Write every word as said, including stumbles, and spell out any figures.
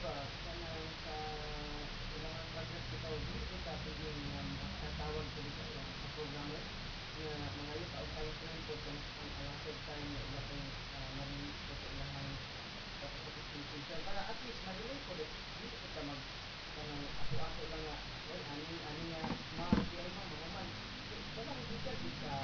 ba kanang sa ilang project bitaw di kita pwede nga makatawag sa sa ilang sa programmer nga mangayo ka og time frame po kung ang allotted time nga ila kay ma-release po sa ilang application para at least ma-delay po di kita mag kanang ako-ako lang nga well ani ani nga ma di ay ma